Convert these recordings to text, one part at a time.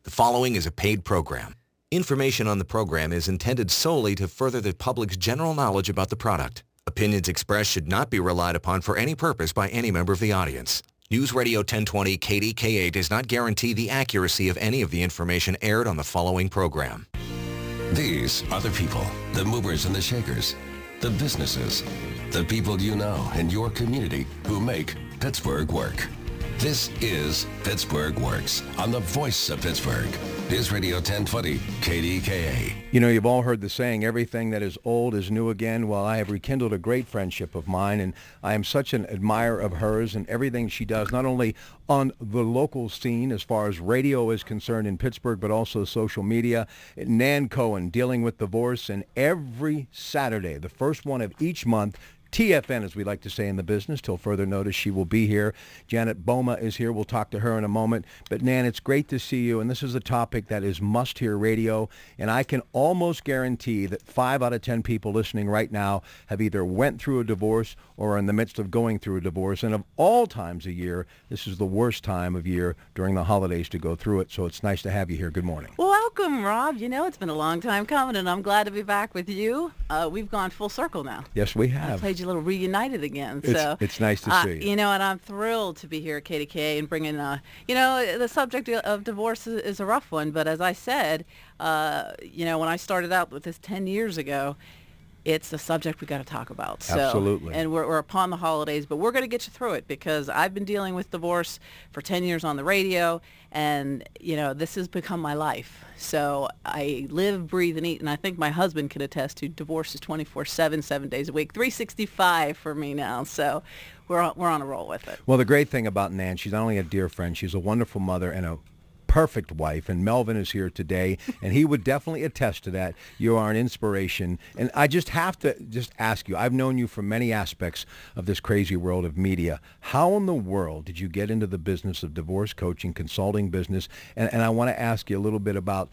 The following is a paid program. Information on the program is intended solely to further the public's general knowledge about the product. Opinions expressed should not be relied upon for any purpose by any member of the audience. News Radio 1020 KDKA does not guarantee the accuracy of any of the information aired on the following program. These are the people, the movers and the shakers, the businesses, the people you know in your community who make Pittsburgh work. This is Pittsburgh Works on the voice of Pittsburgh. News Radio 1020 KDKA. You know, you've all heard the saying, everything that is old is new again. Well, I have rekindled a great friendship of mine, and I am such an admirer of hers and everything she does, not only on the local scene as far as radio is concerned in Pittsburgh, but also social media. Nan Cohen, dealing with divorce, and every Saturday, the first one of each month, TFN, as we like to say in the business, till further notice, she will be here. Janet Boma is here. We'll talk to her in a moment. But Nan, it's great to see you, and this is a topic that is must-hear radio, and I can almost guarantee that 5 out of 10 people listening right now have either went through a divorce or are in the midst of going through a divorce, and of all times a year, this is the worst time of year during the holidays to go through it, so it's nice to have you here. Good morning. Well, welcome, Rob. You know, it's been a long time coming, and I'm glad to be back with you. We've gone full circle now. Yes, we have. I played you a little reunited again. So it's nice to see you. You know, and I'm thrilled to be here at KDK and bringing, you know, the subject of divorce is a rough one. But as I said, you know, when I started out with this 10 years ago, it's a subject we got to talk about. So, absolutely. And we're upon the holidays, but we're going to get you through it because I've been dealing with divorce for 10 years on the radio, and, you know, this has become my life. So I live, breathe, and eat, and I think my husband can attest to divorce is 24/7, 7 days a week, 365 for me now. So we're on a roll with it. Well, the great thing about Nan, she's not only a dear friend, she's a wonderful mother and a perfect wife, and Melvin is here today, and he would definitely attest to that. You are an inspiration, and I just have to ask you, I've known you from many aspects of this crazy world of media. How in the world did you get into the business of divorce coaching, consulting business, and I want to ask you a little bit about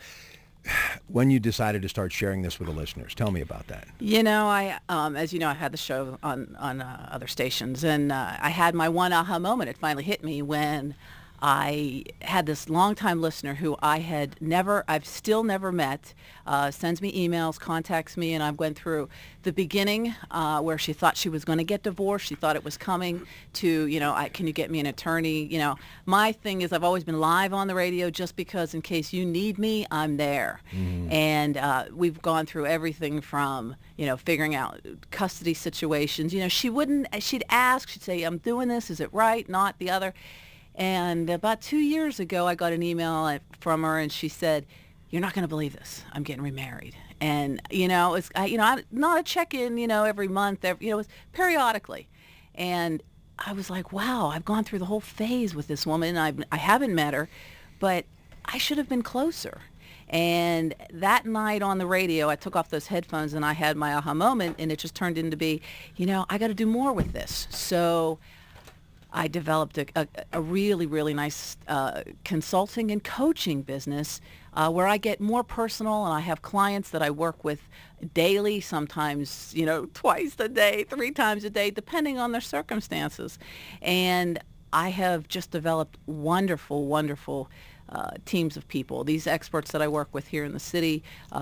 when you decided to start sharing this with the listeners. Tell me about that. You know, I, as you know, I had the show on other stations, and I had my one aha moment. It finally hit me when I had this longtime listener who I've still never met, sends me emails, contacts me, and I went through the beginning where she thought she was going to get divorced. She thought it was coming to, you know, can you get me an attorney? You know, my thing is I've always been live on the radio just because in case you need me, I'm there. Mm-hmm. And we've gone through everything from, you know, figuring out custody situations. You know, she'd ask, she'd say, I'm doing this, is it right, not the other? And about 2 years ago, I got an email from her, and she said, "You're not going to believe this. I'm getting remarried." And you know, it's not a check-in, you know, every month. You know, it's periodically. And I was like, "Wow, I've gone through the whole phase with this woman. I haven't met her, but I should have been closer." And that night on the radio, I took off those headphones and I had my aha moment, and it just turned into be, you know, I got to do more with this. So I developed a really, really nice consulting and coaching business where I get more personal, and I have clients that I work with daily, sometimes, you know, twice a day, 3 times a day, depending on their circumstances. And I have just developed wonderful, wonderful teams of people. These experts that I work with here in the city,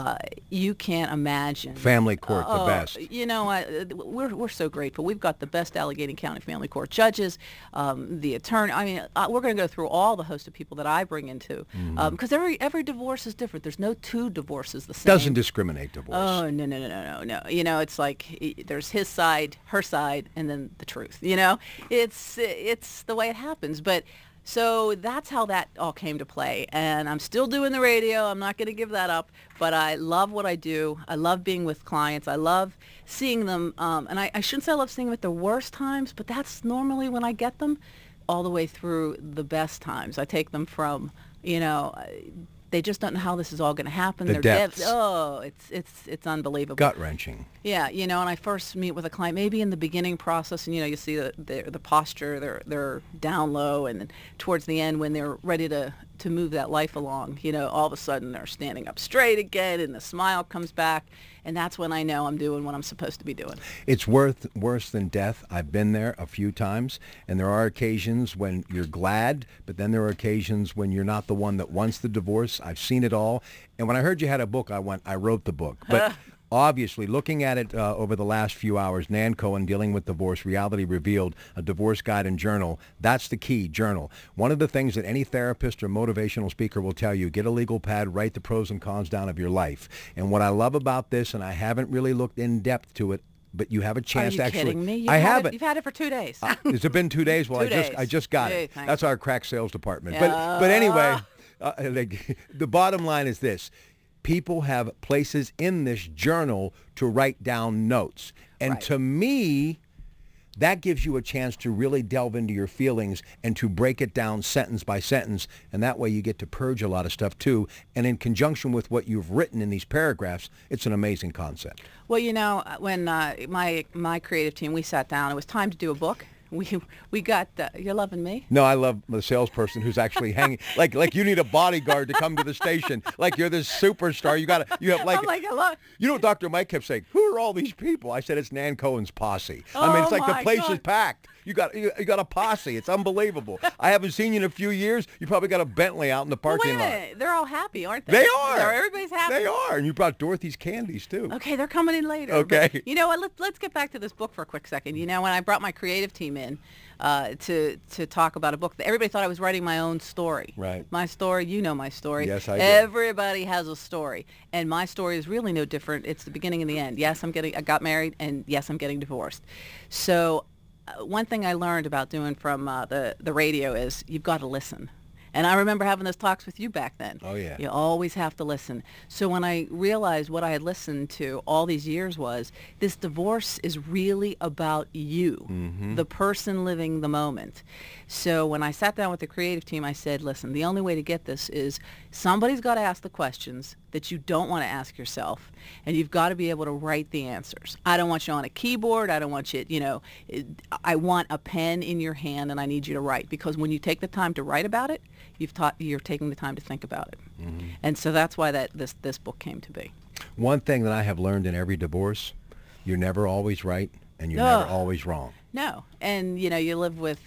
you can't imagine. Family court, the best. You know, we're so grateful. We've got the best Allegheny County family court judges, the attorney. I mean, we're going to go through all the host of people that I bring into, because every divorce is different. There's no 2 divorces the same. Doesn't discriminate divorce. Oh, no. You know, it's like there's his side, her side, and then the truth. You know, it's the way it happens. But so that's how that all came to play. And I'm still doing the radio. I'm not going to give that up. But I love what I do. I love being with clients. I love seeing them. And I shouldn't say I love seeing them at the worst times, but that's normally when I get them, all the way through the best times. I take them from, you know, they just don't know how this is all going to happen. The depths. It's unbelievable. Gut-wrenching. Yeah, you know, and I first meet with a client maybe in the beginning process, and, you know, you see the posture, they're down low, and then towards the end when they're ready to to move that life along. You know, all of a sudden they're standing up straight again and the smile comes back. And that's when I know I'm doing what I'm supposed to be doing. It's worse than death. I've been there a few times, and there are occasions when you're glad, but then there are occasions when you're not the one that wants the divorce. I've seen it all. And when I heard you had a book, I wrote the book. But obviously, looking at it over the last few hours, Nan Cohen, Dealing with Divorce, Reality Revealed, a divorce guide and journal. That's the key, journal. One of the things that any therapist or motivational speaker will tell you, get a legal pad, write the pros and cons down of your life. And what I love about this, and I haven't really looked in depth to it, but you have a chance to actually. Are you kidding me? I haven't. You've had it for 2 days. Has it been 2 days? Well, 2 days. I just got it. Thanks. That's our crack sales department. But anyway, the bottom line is this. People have places in this journal to write down notes. And to me, that gives you a chance to really delve into your feelings and to break it down sentence by sentence. And that way you get to purge a lot of stuff too. And in conjunction with what you've written in these paragraphs, it's an amazing concept. Well, you know, when my creative team, we sat down, it was time to do a book. We got, you're loving me? No, I love the salesperson who's actually hanging, like you need a bodyguard to come to the station. Like you're this superstar. You have like, I'm like, hello. You know what Dr. Mike kept saying? Who are all these people? I said, it's Nan Cohen's posse. I mean, it's like the place is packed. You got a posse. It's unbelievable. I haven't seen you in a few years. You probably got a Bentley out in the parking lot. They're all happy, aren't they? They are. Everybody's happy. They are. And you brought Dorothy's candies too. Okay, they're coming in later. Okay. But you know what? Let's get back to this book for a quick second. You know, when I brought my creative team in to talk about a book, everybody thought I was writing my own story. Right. My story, you know my story. Yes, I do. Everybody has a story, and my story is really no different. It's the beginning and the end. Yes, I got married, and yes, I'm getting divorced. So one thing I learned about doing from the radio is you've got to listen. And I remember having those talks with you back then. Oh, yeah. You always have to listen. So when I realized what I had listened to all these years was, this divorce is really about you, the person living the moment. So when I sat down with the creative team, I said, listen, the only way to get this is somebody's got to ask the questions that you don't want to ask yourself, and you've got to be able to write the answers. I don't want you on a keyboard. I don't want you, I want a pen in your hand, and I need you to write, because when you take the time to write about it, you're taking the time to think about it. And so that's why this book came to be. One thing that I have learned in every divorce, you're never always right, and you're never always wrong. No, and you live with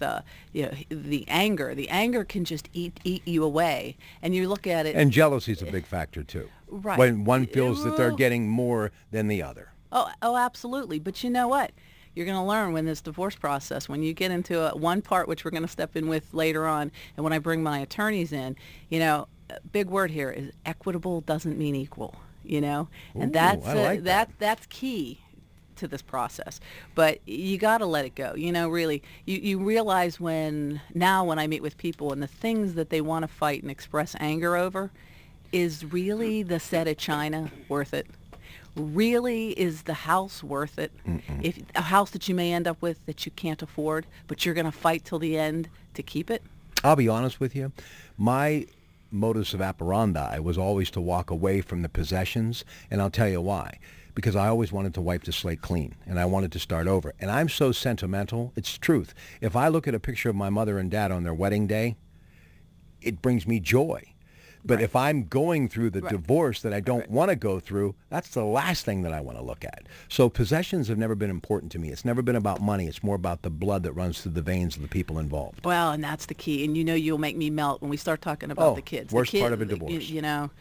the anger. The anger can just eat you away, and you look at it. And jealousy is a big factor too. Right. When one feels that they're getting more than the other. Oh, absolutely. But you know what? You're going to learn when this divorce process, when you get into one part, which we're going to step in with later on, and when I bring my attorneys in, a big word here is equitable doesn't mean equal. And Ooh, that's key to this process. But you got to let it go. Really, you realize when I meet with people and the things that they want to fight and express anger over, is really the set of china worth it? Really, is the house worth it? If a house that you may end up with that you can't afford, but you're going to fight till the end to keep it? I'll be honest with you. My modus operandi was always to walk away from the possessions, and I'll tell you why. Because I always wanted to wipe the slate clean, and I wanted to start over. And I'm so sentimental. It's truth. If I look at a picture of my mother and dad on their wedding day, it brings me joy. But if I'm going through the divorce that I don't want to go through, that's the last thing that I want to look at. So possessions have never been important to me. It's never been about money. It's more about the blood that runs through the veins of the people involved. Well, and that's the key. And you'll make me melt when we start talking about the kids. Worst part of a divorce.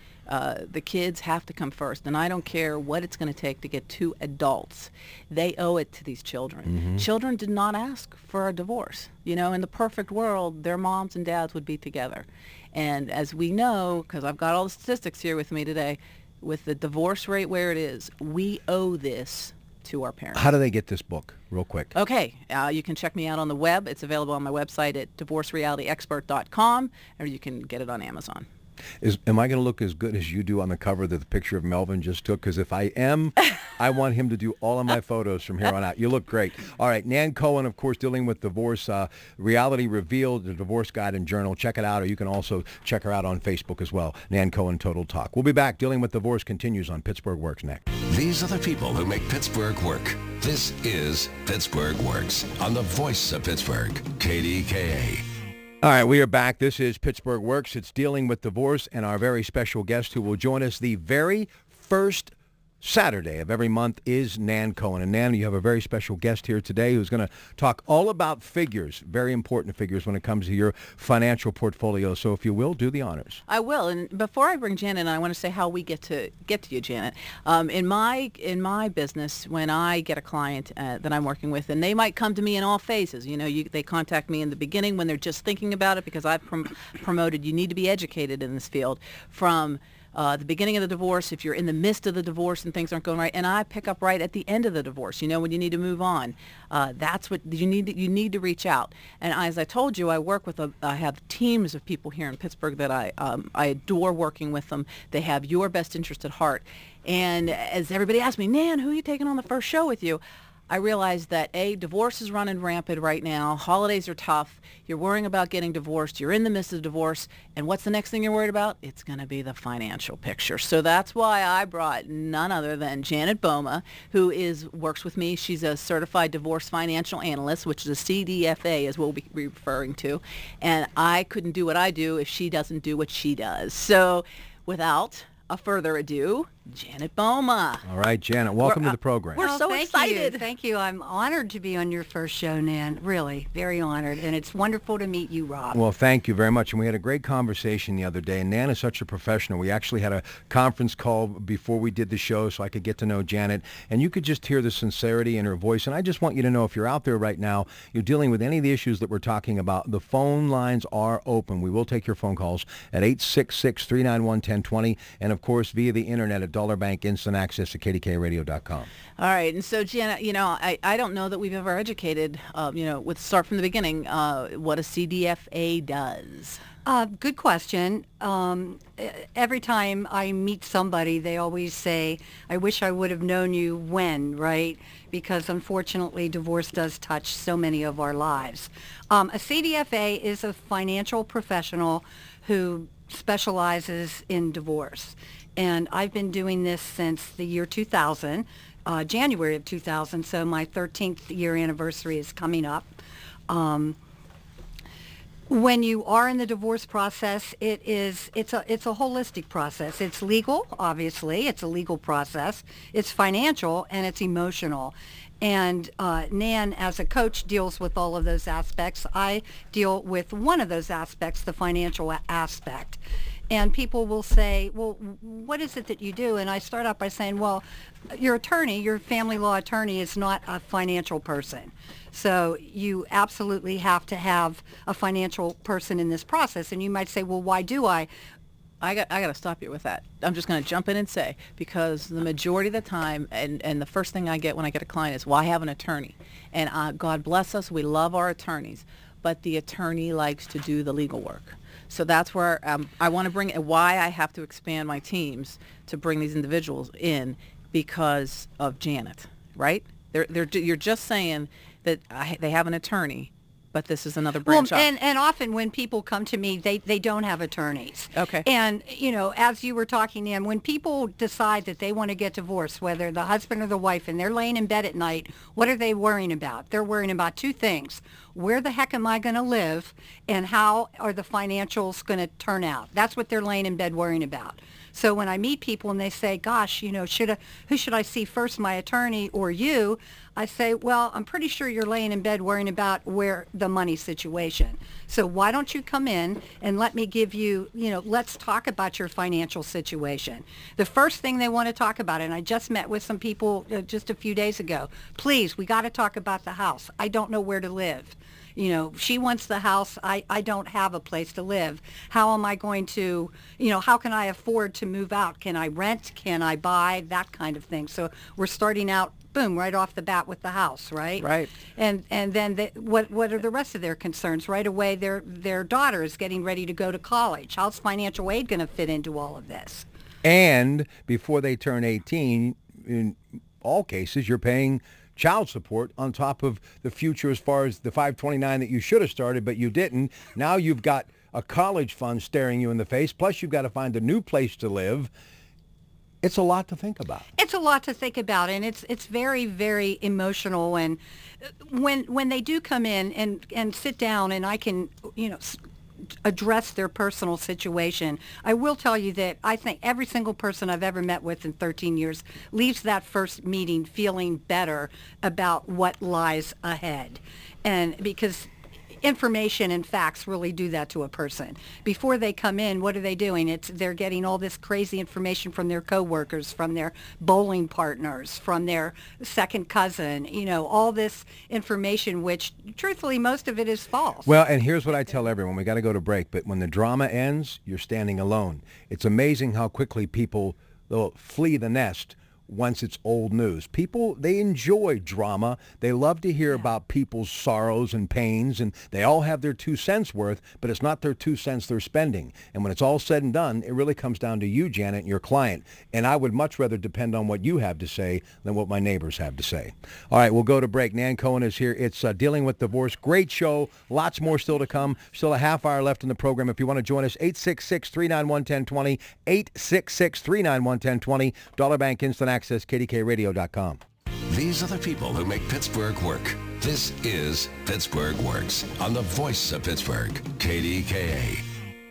The kids have to come first. And I don't care what it's going to take to get two adults. They owe it to these children. Children did not ask for a divorce. In the perfect world, their moms and dads would be together. And as we know, because I've got all the statistics here with me today, with the divorce rate where it is, we owe this to our parents. How do they get this book, real quick? Okay. You can check me out on the web. It's available on my website at divorcerealityexpert.com, or you can get it on Amazon. Am I going to look as good as you do on the cover that the picture of Melvin just took? Because if I am, I want him to do all of my photos from here on out. You look great. All right, Nan Cohen, of course, Dealing with Divorce, Reality Revealed, the Divorce Guide and Journal. Check it out, or you can also check her out on Facebook as well. Nan Cohen, Total Talk. We'll be back. Dealing with Divorce continues on Pittsburgh Works next. These are the people who make Pittsburgh work. This is Pittsburgh Works on the voice of Pittsburgh, KDKA. All right, we are back. This is Pittsburgh Works. It's dealing with divorce, and our very special guest who will join us the very first Saturday of every month is Nan Cohen. And Nan, you have a very special guest here today who's going to talk all about figures, very important figures when it comes to your financial portfolio. So if you will, do the honors. I will. And before I bring Janet in, I want to say how we get to you, Janet. In my business, when I get a client that I'm working with, and they might come to me in all phases. They contact me in the beginning when they're just thinking about it, because I've promoted you need to be educated in this field from the beginning of the divorce, if you're in the midst of the divorce and things aren't going right, and I pick up right at the end of the divorce, when you need to move on. That's what you need to reach out. And as I told you, I have teams of people here in Pittsburgh that I adore working with them. They have your best interest at heart. And as everybody asks me, Nan, who are you taking on the first show with you? I realized that divorce is running rampant right now. Holidays are tough. You're worrying about getting divorced. You're in the midst of divorce. And what's the next thing you're worried about? It's going to be the financial picture. So that's why I brought none other than Janet Boma, who works with me. She's a certified divorce financial analyst, which is a CDFA, as we'll be referring to. And I couldn't do what I do if she doesn't do what she does. So without a further ado, Janet Boma. All right, Janet, welcome to the program. We're so excited. Thank you. I'm honored to be on your first show, Nan. Really, very honored. And it's wonderful to meet you, Rob. Well, thank you very much. And we had a great conversation the other day. And Nan is such a professional. We actually had a conference call before we did the show so I could get to know Janet. And you could just hear the sincerity in her voice. And I just want you to know, if you're out there right now, you're dealing with any of the issues that we're talking about, the phone lines are open. We will take your phone calls at 866-391-1020. And, of course, via the internet at Dollar Bank Instant Access at kdkradio.com. All right. And so, Janet, I don't know that we've ever educated, start from the beginning, what a CDFA does. Good question. Every time I meet somebody, they always say, I wish I would have known you when, right? Because unfortunately, divorce does touch so many of our lives. A CDFA is a financial professional who specializes in divorce. And I've been doing this since the year 2000, January of 2000, so my 13th year anniversary is coming up. When you are in the divorce process, it's a holistic process. It's legal, obviously. It's a legal process. It's financial, and it's emotional. And Nan, as a coach, deals with all of those aspects. I deal with one of those aspects, the financial aspect. And people will say, well, what is it that you do? And I start out by saying, well, your attorney, your family law attorney, is not a financial person. So you absolutely have to have a financial person in this process. And you might say, well, why do I? I got to stop you with that. I'm just going to jump in and say, because the majority of the time, and the first thing I get when I get a client is, well, I have an attorney. And God bless us, we love our attorneys. But the attorney likes to do the legal work. So that's where I want to bring why I have to expand my teams to bring these individuals in, because of Janet, right? You're just saying that they have an attorney, but this is another branch off. And often when people come to me, they don't have attorneys. Okay. And, as you were talking, Nan, when people decide that they want to get divorced, whether the husband or the wife, and they're laying in bed at night, what are they worrying about? They're worrying about two things. Where the heck am I going to live, and how are the financials going to turn out? That's what they're laying in bed worrying about. So when I meet people and they say, gosh, who should I see first, my attorney or you? I say, well, I'm pretty sure you're laying in bed worrying about where the money situation. So why don't you come in and let me give you, let's talk about your financial situation. The first thing they want to talk about, and I just met with some people just a few days ago, please, we got to talk about the house. I don't know where to live. She wants the house. I don't have a place to live. How am I going to, how can I afford to move out? Can I rent? Can I buy? That kind of thing. So we're starting out, boom, right off the bat with the house, right? Right. And then what are the rest of their concerns? Right away, their daughter is getting ready to go to college. How's financial aid going to fit into all of this? And before they turn 18, in all cases, you're paying child support on top of the future as far as the 529 that you should have started, but you didn't. Now you've got a college fund staring you in the face, plus you've got to find a new place to live. It's a lot to think about. It's a lot to think about, and it's very, very emotional. And when they do come in and sit down, and I can, address their personal situation, I will tell you that I think every single person I've ever met with in 13 years leaves that first meeting feeling better about what lies ahead. And because information and facts really do that to a person. Before they come in, what are they doing? They're getting all this crazy information from their coworkers, from their bowling partners, from their second cousin, all this information, which truthfully, most of it is false. Well, and here's what I tell everyone. We got to go to break, but when the drama ends, you're standing alone. It's amazing how quickly people they'll flee the nest once it's old news. People, they enjoy drama. They love to hear about people's sorrows and pains, and they all have their 2 cents worth, but it's not their 2 cents they're spending. And when it's all said and done, it really comes down to you, Janet, and your client. And I would much rather depend on what you have to say than what my neighbors have to say. All right, we'll go to break. Nan Cohen is here. It's Dealing with Divorce. Great show. Lots more still to come. Still a half hour left in the program. If you want to join us, 866-391-1020, 866-391-1020, Dollar Bank Instant Access, KDKRadio.com. These are the people who make Pittsburgh work. This is Pittsburgh Works on the voice of Pittsburgh, KDKA.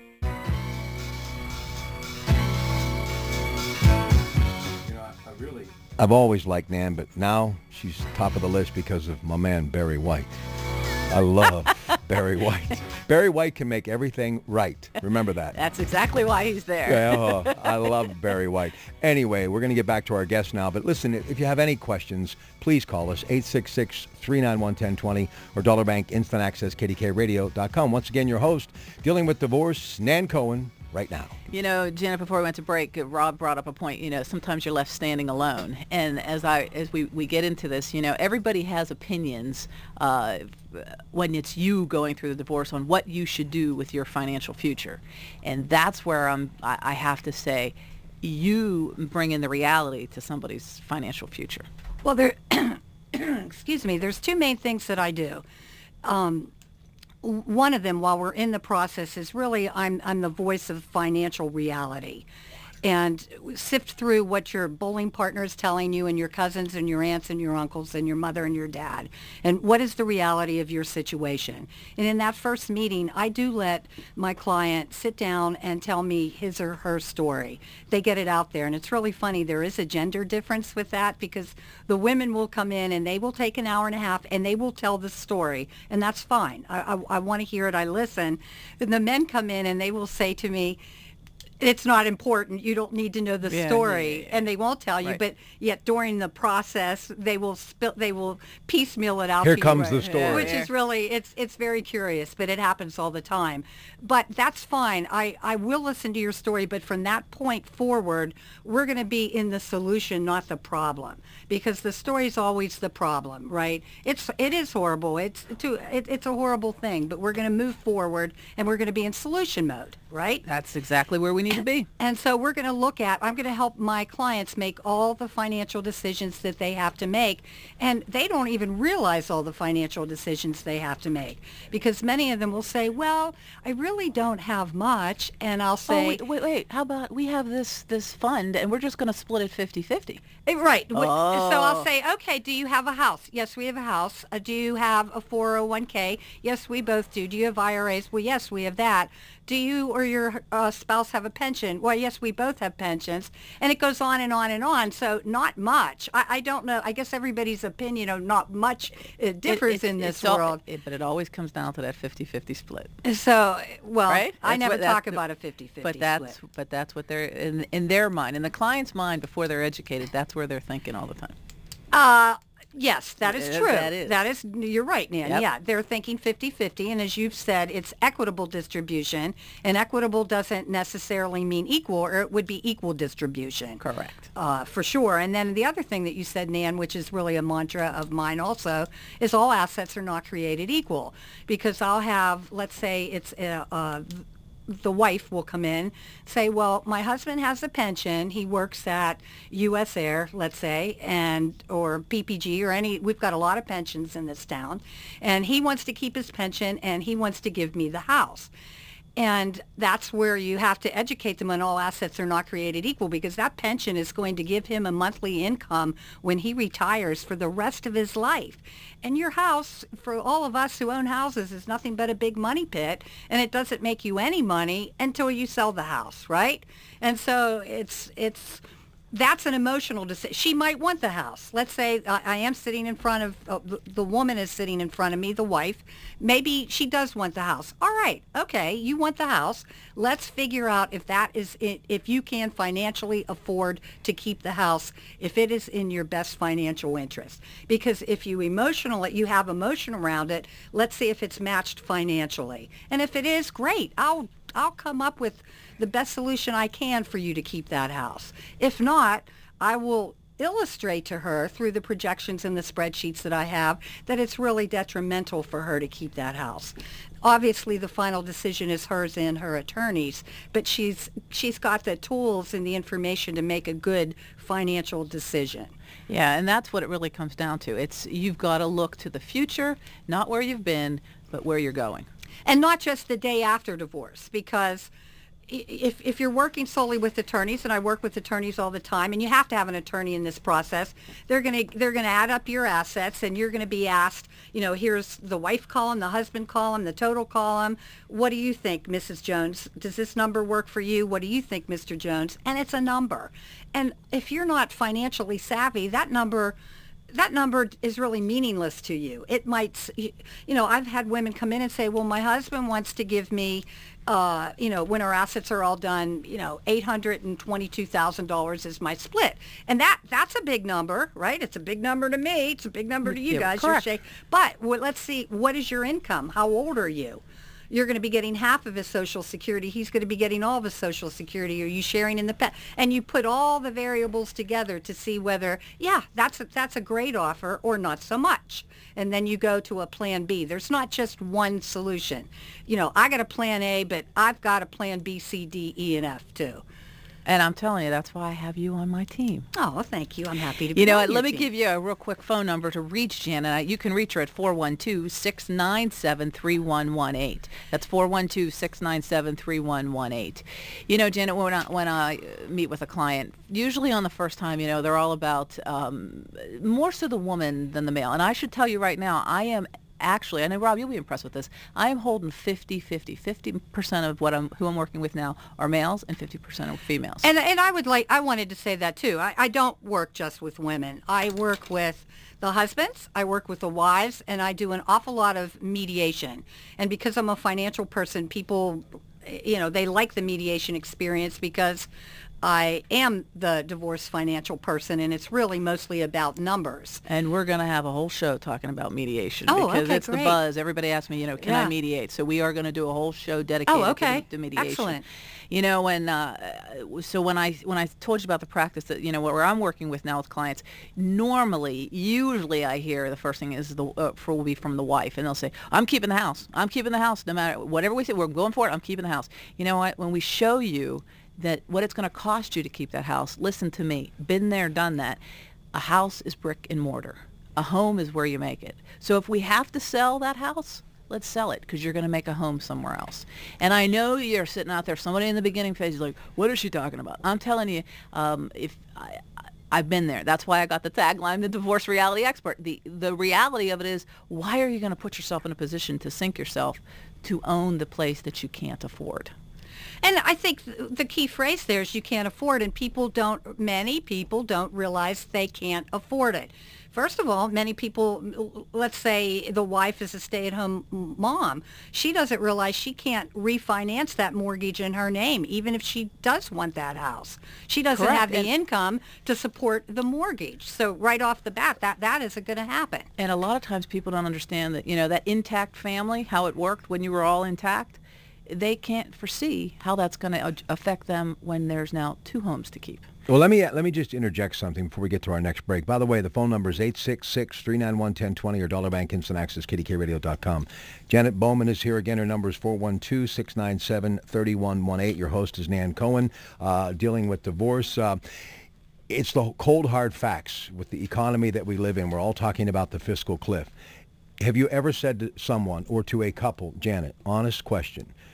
I've always liked Nan, but now she's top of the list because of my man, Barry White. I love Barry White. Barry White can make everything right. Remember that. That's exactly why he's there. Yeah, I love Barry White. Anyway, we're going to get back to our guest now. But listen, if you have any questions, please call us, 866-391-1020 or Dollar Bank Instant Access, KDKRadio.com. Once again, your host, Dealing with Divorce, Nan Cohen, right now. Janet, before we went to break, Rob brought up a point, sometimes you're left standing alone. And as we get into this, everybody has opinions when it's you going through the divorce on what you should do with your financial future. And that's where I have to say, you bring in the reality to somebody's financial future. Well, excuse me, there's 2 main things that I do. One of them, while we're in the process, is really I'm the voice of financial reality. And sift through what your bowling partner is telling you, and your cousins and your aunts and your uncles and your mother and your dad. And what is the reality of your situation? And in that first meeting, I do let my client sit down and tell me his or her story. They get it out there. And it's really funny. There is a gender difference with that, because the women will come in and they will take an hour and a half and they will tell the story. And that's fine. I want to hear it. I listen. And the men come in and they will say to me, it's not important. You don't need to know the story, yeah. And they won't tell you. Right. But yet during the process, they will piecemeal it out. Here to comes you, the story. which is really it's very curious. But it happens all the time. But that's fine. I will listen to your story. But from that point forward, we're going to be in the solution, not the problem, because the story is always the problem, right? It is horrible. It's a horrible thing. But we're going to move forward, and we're going to be in solution mode, right? That's exactly where we need to be. And so we're going to I'm going to help my clients make all the financial decisions that they have to make. And they don't even realize all the financial decisions they have to make, because many of them will say, well, I really don't have much. And I'll say, wait. How about we have this fund and we're just going to split it 50-50? Right. Oh. So I'll say, okay, do you have a house? Yes, we have a house. Do you have a 401k? Yes, we both do. Do you have IRAs? Well, yes, we have that. Do you or your spouse have a pension? Well, yes, we both have pensions. And it goes on and on and on. So not much. I don't know. I guess everybody's opinion of not much differs in this world. But it always comes down to that 50-50 split. So, well, right? I never talk about a 50-50 split. But that's what they're, in their mind, in the client's mind, before they're educated, that's where they're thinking all the time. Yes, that is true. That is, you're right, Nan. Yep. Yeah, they're thinking 50-50, and as you've said, it's equitable distribution, and equitable doesn't necessarily mean equal, or it would be equal distribution. Correct. For sure. And then the other thing that you said, Nan, which is really a mantra of mine also, is all assets are not created equal, because I'll have, let's say it's the wife will come in, say, well, my husband has a pension. He works at U.S. Air, let's say, or PPG or we've got a lot of pensions in this town. And he wants to keep his pension, and he wants to give me the house. And that's where you have to educate them on all assets are not created equal, because that pension is going to give him a monthly income when he retires for the rest of his life. And your house, for all of us who own houses, is nothing but a big money pit, and it doesn't make you any money until you sell the house, right? And so that's an emotional decision. She might want the house. Let's say I am sitting in front of, the woman is sitting in front of me, the wife. Maybe she does want the house. All right, okay, you want the house. Let's figure out if that is it, if you can financially afford to keep the house, if it is in your best financial interest. Because if you have emotion around it, let's see if it's matched financially. And if it is, great. I'll come up with the best solution I can for you to keep that house. If not, I will illustrate to her through the projections and the spreadsheets that I have that it's really detrimental for her to keep that house. Obviously, the final decision is hers and her attorney's, but she's got the tools and the information to make a good financial decision. Yeah, and that's what it really comes down to. You've got to look to the future, not where you've been, but where you're going. And not just the day after divorce, because if you're working solely with attorneys, and I work with attorneys all the time, and you have to have an attorney in this process, they're going to add up your assets, and you're going to be asked, here's the wife column, the husband column, the total column. What do you think, Mrs. Jones? Does this number work for you? What do you think, Mr. Jones? And it's a number. And if you're not financially savvy, that number is really meaningless to you. It might, I've had women come in and say, well, my husband wants to give me, when our assets are all done, $822,000 is my split. And that's a big number, right? It's a big number to me. It's a big number to you guys. Correct. But let's see, what is your income? How old are you? You're going to be getting half of his Social Security. He's going to be getting all of his Social Security. Are you sharing in the pet? And you put all the variables together to see whether, that's a great offer or not so much. And then you go to a plan B. There's not just one solution. I got a plan A, but I've got a plan B, C, D, E, and F too. And I'm telling you, that's why I have you on my team. Oh, well, thank you. I'm happy to be on your team. Let me give you a real quick phone number to reach Janet. You can reach her at 412-697-3118. That's 412-697-3118. Janet, when I meet with a client, usually on the first time, they're all about more so the woman than the male. And I should tell you right now, I am actually, I know, Rob, you'll be impressed with this, I am holding 50-50. 50% of who I'm working with now are males and 50% are females. And I wanted to say that too. I don't work just with women. I work with the husbands, I work with the wives, and I do an awful lot of mediation. And because I'm a financial person, people, they like the mediation experience because I am the divorce financial person, and it's really mostly about numbers. And we're going to have a whole show talking about mediation because it's great. The buzz. Everybody asks me, can I mediate? So we are going to do a whole show dedicated to mediation. Excellent. So when I told you about the practice that, where I'm working with now with clients, usually I hear the first thing is will be from the wife, and they'll say, I'm keeping the house. I'm keeping the house no matter whatever we say. We're going for it. I'm keeping the house. You know what? When we show you that what it's going to cost you to keep that house, listen to me. Been there, done that. A house is brick and mortar. A home is where you make it. So if we have to sell that house, let's sell it because you're going to make a home somewhere else. And I know you're sitting out there, somebody in the beginning phase is like, what is she talking about? I'm telling you, I've been there. That's why I got the tagline, the divorce reality expert. The reality of it is, why are you going to put yourself in a position to sink yourself to own the place that you can't afford? And I think the key phrase there is you can't afford, and many people don't realize they can't afford it. First of all, many people, let's say the wife is a stay-at-home mom, she doesn't realize she can't refinance that mortgage in her name, even if she does want that house. She doesn't have the income to support the mortgage. So right off the bat, that isn't going to happen. And a lot of times people don't understand that, that intact family, how it worked when you were all intact. They can't foresee how that's going to affect them when there's now two homes to keep. Well, let me just interject something before we get to our next break. By the way, the phone number is 866-391-1020 or Dollar Bank Instant Access, KDKRadio.com. Janet Bowman is here again. Her number is 412-697-3118. Your host is Nan Cohen, dealing with divorce. It's the cold, hard facts with the economy that we live in. We're all talking about the fiscal cliff. Have you ever said to someone or to a couple, Janet, honest question,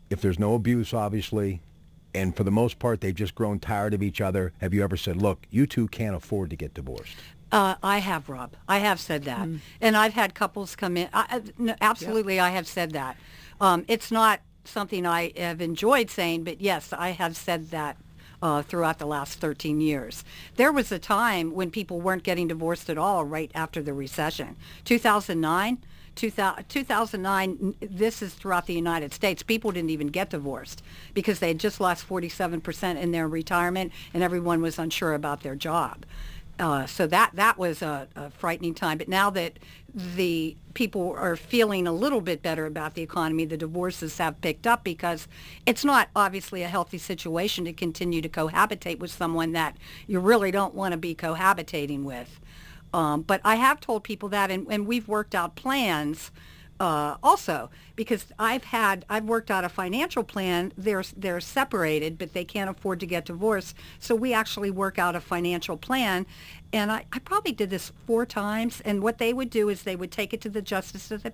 if there's no abuse, obviously, and for the most part they've just grown tired of each other, have you ever said, look, you two can't afford to get divorced? I have, Rob. I have said that. And I've had couples come in. No, absolutely, I have said that. It's not something I have enjoyed saying, but yes, I have said that throughout the last 13 years. There was a time when people weren't getting divorced at all right after the recession. 2009, this is throughout the United States. People didn't even get divorced because they had just lost 47% in their retirement and everyone was unsure about their job. So that was a frightening time. But now that the people are feeling a little bit better about the economy, the divorces have picked up because it's not obviously a healthy situation to continue to cohabitate with someone that you really don't want to be cohabitating with. But I have told people that, and we've worked out plans also, because I've worked out a financial plan. They're separated, but they can't afford to get divorced. So we actually work out a financial plan, and I probably did this 4 times. And what they would do is they would take it to the justice of the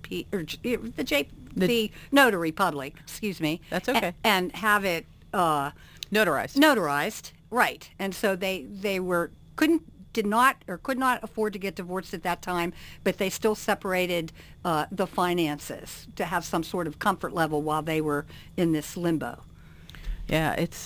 the notary public. Excuse me. That's okay. And have it Notarized. Notarized, right? And so they could not afford to get divorced at that time, but they still separated the finances to have some sort of comfort level while they were in this limbo. Yeah, it's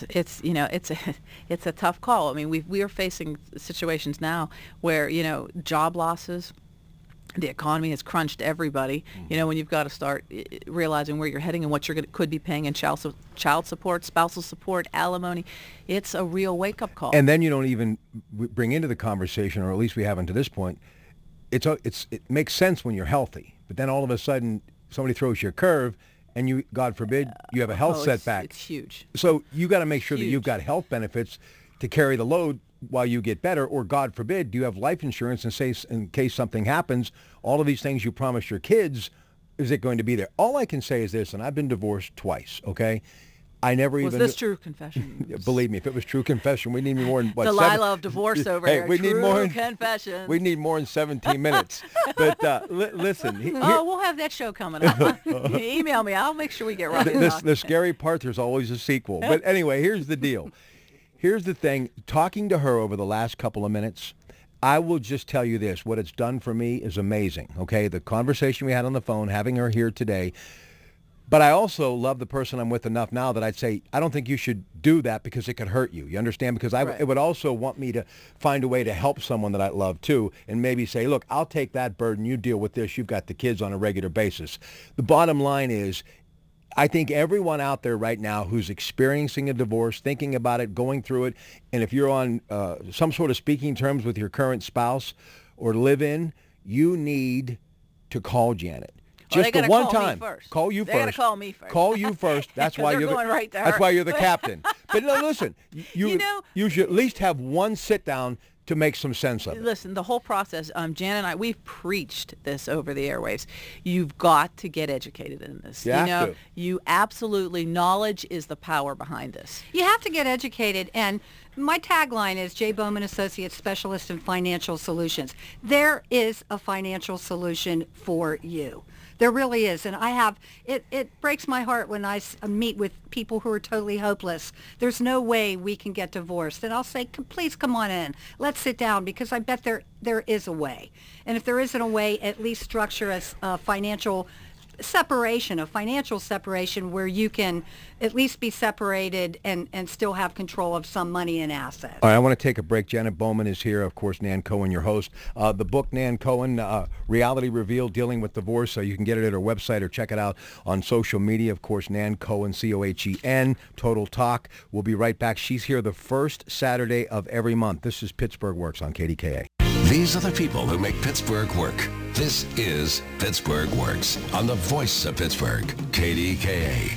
a tough call. I mean, we are facing situations now where job losses. The economy has crunched everybody. When you've got to start realizing where you're heading and what could be paying in child support, spousal support, alimony. It's a real wake-up call. And then you don't even bring into the conversation, or at least we haven't to this point, it makes sense when you're healthy. But then all of a sudden, somebody throws you a curve, and you, God forbid, you have a health setback. It's huge. So you got to make sure that you've got health benefits to carry the load while you get better, or God forbid, do you have life insurance in case something happens? All of these things you promise your kids, is it going to be there? All I can say is this, and I've been divorced twice, okay? I never Was this true confession? Believe me, if it was true confession, we need more than what? Delilah of divorce over here. We need more confession. We need more than 17 minutes. But listen. We'll have that show coming up. Email me. I'll make sure we get right. The scary part, there's always a sequel. But anyway, here's the deal. Here's the thing. Talking to her over the last couple of minutes, I will just tell you this. What it's done for me is amazing, okay? The conversation we had on the phone, having her here today. But I also love the person I'm with enough now that I'd say, I don't think you should do that because it could hurt you. You understand? Because it would also want me to find a way to help someone that I love too, and maybe say, look, I'll take that burden. You deal with this. You've got the kids on a regular basis. The bottom line is, I think everyone out there right now who's experiencing a divorce, thinking about it, going through it, and if you're on some sort of speaking terms with your current spouse or live-in, you need to call Janet. Just the one time. Call you first. They got to call me first. Call you first. That's why you're going right to her. That's why you're the captain. But no, listen, you should at least have one sit down to make some sense of it. Listen, the whole process, Jan and I, we've preached this over the airwaves. You've got to get educated in this. You absolutely, knowledge is the power behind this. You have to get educated, and my tagline is J. Bowman Associates Specialist in Financial Solutions. There is a financial solution for you. There really is. And it breaks my heart when I meet with people who are totally hopeless. There's no way we can get divorced. And I'll say, please come on in. Let's sit down, because I bet there is a way. And if there isn't a way, at least structure a financial separation where you can at least be separated and still have control of some money and assets. All right, I want to take a break. Janet Bowman is here. Of course, Nan Cohen, your host. The book, Nan Cohen, Reality Revealed, Dealing with Divorce. So you can get it at her website or check it out on social media. Of course, Nan Cohen, Cohen, Total Talk. We'll be right back. She's here the first Saturday of every month. This is Pittsburgh Works on KDKA. These are the people who make Pittsburgh work. This is Pittsburgh Works on the voice of Pittsburgh, KDKA.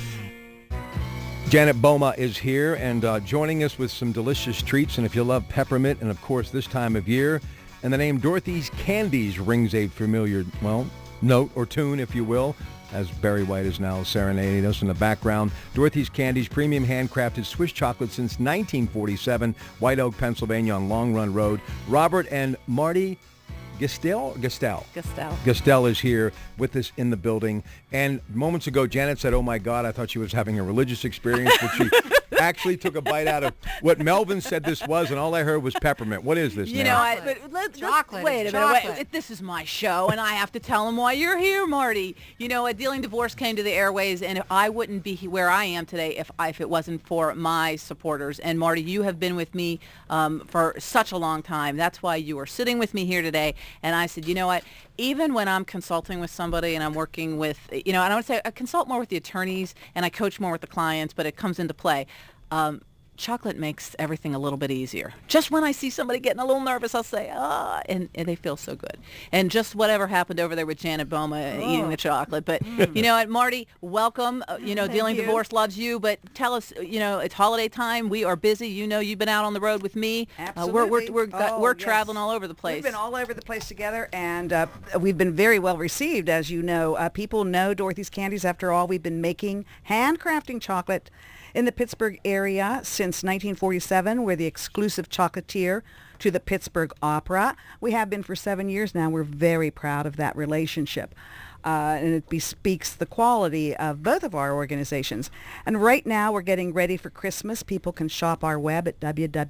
Janet Bowman is here and joining us with some delicious treats. And if you love peppermint, and of course this time of year, and the name Dorothy's Candies rings a familiar, note or tune, if you will, as Barry White is now serenading us in the background. Dorothy's Candies, premium handcrafted Swiss chocolate since 1947, White Oak, Pennsylvania on Long Run Road. Robert and Marty Gestel? Gestel. Gestel. Gestel is here with us in the building. And moments ago, Janet said, oh, my God, I thought she was having a religious experience, but she actually took a bite out of what Melvin said this was, and all I heard was peppermint. What is this You now? know, let's Chocolate. wait a It's minute. chocolate. Wait, this is my show, and I have to tell them why you're here, Marty. You know, Dealing Divorce came to the airways, and I wouldn't be where I am today if it wasn't for my supporters. And Marty, you have been with me for such a long time. That's why you are sitting with me here today. And I said, you know what? Even when I'm consulting with somebody and I'm working with, you know, and I would say I consult more with the attorneys and I coach more with the clients, but it comes into play. Chocolate makes everything a little bit easier. Just when I see somebody getting a little nervous, I'll say, and they feel so good. And just whatever happened over there with Janet Boma eating the chocolate. But you know what, Marty, welcome. You know, Dealing Divorce loves you. But tell us, you know, it's holiday time. We are busy. You know, you've been out on the road with me. Absolutely. We're traveling all over the place. We've been all over the place together, and we've been very well received, as you know. People know Dorothy's Candies. After all, we've been making, handcrafting chocolate in the Pittsburgh area since 1947. We're the exclusive chocolatier to the Pittsburgh Opera. We have been for 7 years now. We're very proud of that relationship. And it bespeaks the quality of both of our organizations. And right now we're getting ready for Christmas. People can shop our web at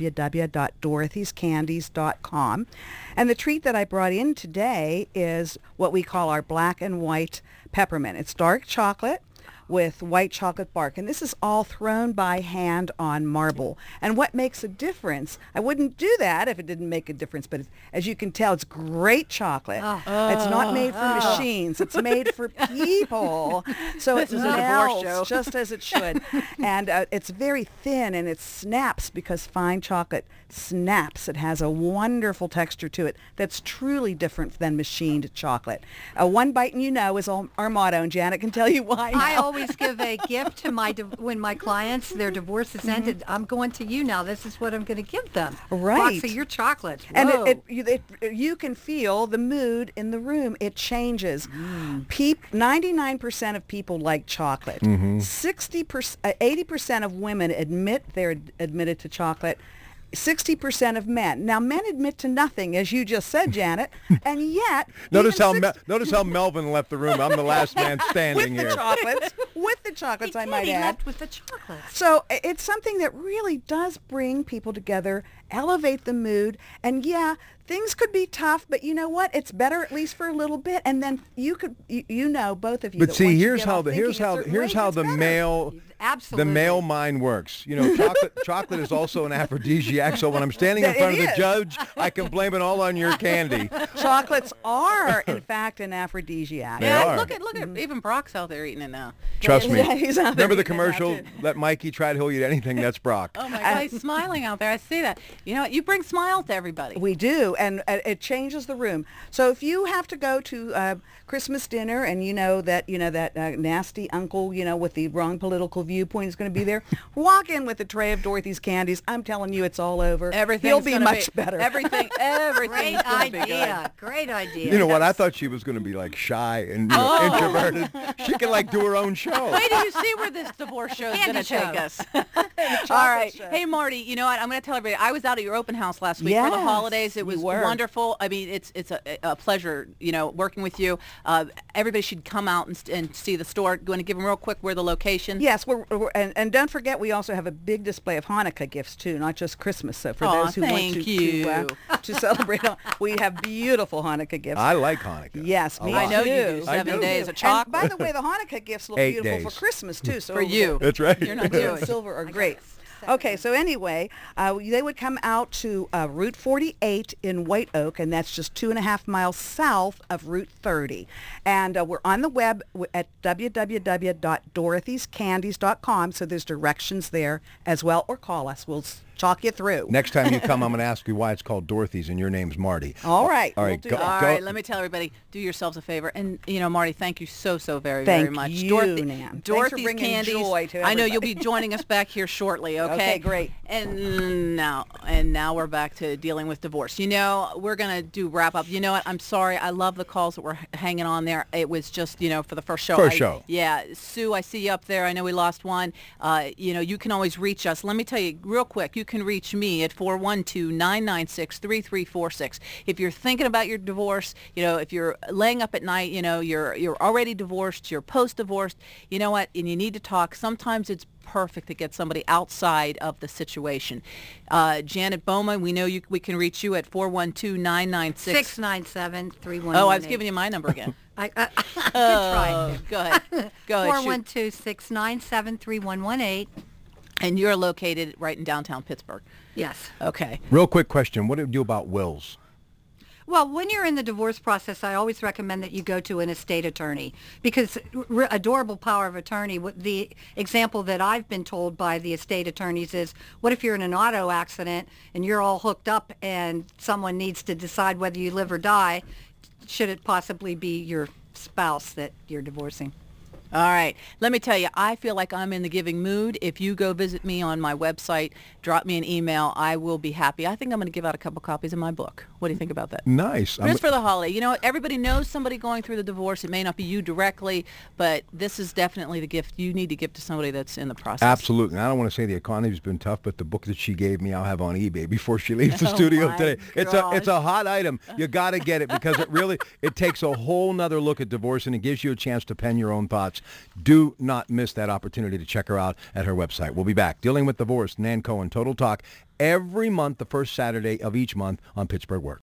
www.dorothyscandies.com. And the treat that I brought in today is what we call our black and white peppermint. It's dark chocolate with white chocolate bark. And this is all thrown by hand on marble. And what makes a difference, I wouldn't do that if it didn't make a difference, but as you can tell, it's great chocolate. It's not made for machines. It's made for people. So it This is a divorce melts show. just as it should. And it's very thin and it snaps because fine chocolate snaps. It has a wonderful texture to it that's truly different than machined chocolate. One bite and you know is our motto, and Janet can tell you why now. I always give a gift to when my clients, their divorce is ended. I'm going to you now. This is what I'm going to give them. Right. Box of your chocolates. And Whoa. you can feel the mood in the room. It changes. 99% of people like chocolate. 80% of women admit they're admitted to chocolate. 60% of men. Now, men admit to nothing, as you just said, Janet, and yet... Notice even how Melvin left the room. I'm the last man standing with here. With the chocolates, I might he add. left with the chocolates. So it's something that really does bring people together, elevate the mood, and yeah, things could be tough, but you know what? It's better at least for a little bit, and then you know, both of you. But that see, once you here's get how off the thinking here's a how certain here's way, how it's the better. male Absolutely. the male mind works. You know, chocolate is also an aphrodisiac. So when I'm standing in It front of the is. judge, I can blame it all on your candy. Chocolates are, in fact, an aphrodisiac. They yeah, are. look at even Brock's out there eating it now. Trust me. Yeah, he's out there Remember the eating it now, commercial? too. Let Mikey try to he'll eat anything. That's Brock. Oh my God, he's smiling out there. I see that. You know what? You bring smile to everybody. We do, and it changes the room. So if you have to go to Christmas dinner and you know that nasty uncle, you know, with the wrong political viewpoint is going to be there, walk in with a tray of Dorothy's Candies. I'm telling you, it's all over. Everything's He'll be gonna much better. Everything. Great Gonna be good. idea. Great idea. You know what? I thought she was going to be like shy and introverted. She can like do her own show. Wait till you see where this divorce show is Candy going to take show. us. All right. show. Hey, Marty, you know what? I'm going to tell everybody, I was out at your open house last week for the Yes, holidays. It you was were. wonderful. I mean, it's a pleasure, you know, working with you. Everybody should come out and see the store. Going to give them real quick where the location. Yes, and don't forget we also have a big display of Hanukkah gifts too, not just Christmas. So for Aw, those who want thank to you. to celebrate, we have beautiful Hanukkah gifts. I like Hanukkah. Yes, A me lot. I know you too. do. I 7 do. days of And chocolate. by the way, the Hanukkah gifts look 8 beautiful days. for Christmas too. So For you. That's right. You're not Blue and Jewish. silver are great. Okay, so anyway, they would come out to Route 48 in White Oak, and that's just 2.5 miles south of Route 30. And we're on the web at www.dorothyscandies.com, so there's directions there as well, or call us. We'll talk you through. Next time you come, I'm going to ask you why it's called Dorothy's and your name's Marty. All right. All we'll right, do go- that. All right, let me tell everybody, do yourselves a favor. And, you know, Marty, thank you so very, Thank very much. you, Nan. Thanks for Dorothy's bringing Candies. joy to I know you'll everybody. be joining us back here shortly, okay? Okay, great. And now we're back to dealing with divorce. You know, we're going to do wrap up. You know what? I'm sorry. I love the calls that were hanging on there. It was just, you know, for the first show. First show. Yeah. Sue, I see you up there. I know we lost one. You know, you can always reach us. Let me tell you real quick. You can reach me at 412-996-3346. If you're thinking about your divorce, if you're laying up at night, you're already divorced, you're post-divorced, you know what, and you need to talk. Sometimes it's perfect to get somebody outside of the situation. Janet Bowman, we know we can reach you at 412-996. 697-3118. Oh, I was giving you my number again. Good try. Go ahead. Go ahead. 412-697-3118. And you're located right in downtown Pittsburgh. Yes. Okay. Real quick question. What do you do about wills? Well, when you're in the divorce process, I always recommend that you go to an estate attorney because adorable power of attorney, the example that I've been told by the estate attorneys is, what if you're in an auto accident and you're all hooked up and someone needs to decide whether you live or die? Should it possibly be your spouse that you're divorcing? All right. Let me tell you, I feel like I'm in the giving mood. If you go visit me on my website, drop me an email, I will be happy. I think I'm going to give out a couple copies of my book. What do you think about that? Nice. Just for the holiday. You know, everybody knows somebody going through the divorce. It may not be you directly, but this is definitely the gift you need to give to somebody that's in the process. Absolutely. And I don't want to say the economy's been tough, but the book that she gave me, I'll have on eBay before she leaves the studio today. It's a hot item. You got to get it because it takes a whole nother look at divorce, and it gives you a chance to pen your own thoughts. Do not miss that opportunity to check her out at her website. We'll be back dealing with divorce. Nan Cohen, Total Talk, every month, the first Saturday of each month on Pittsburgh Works.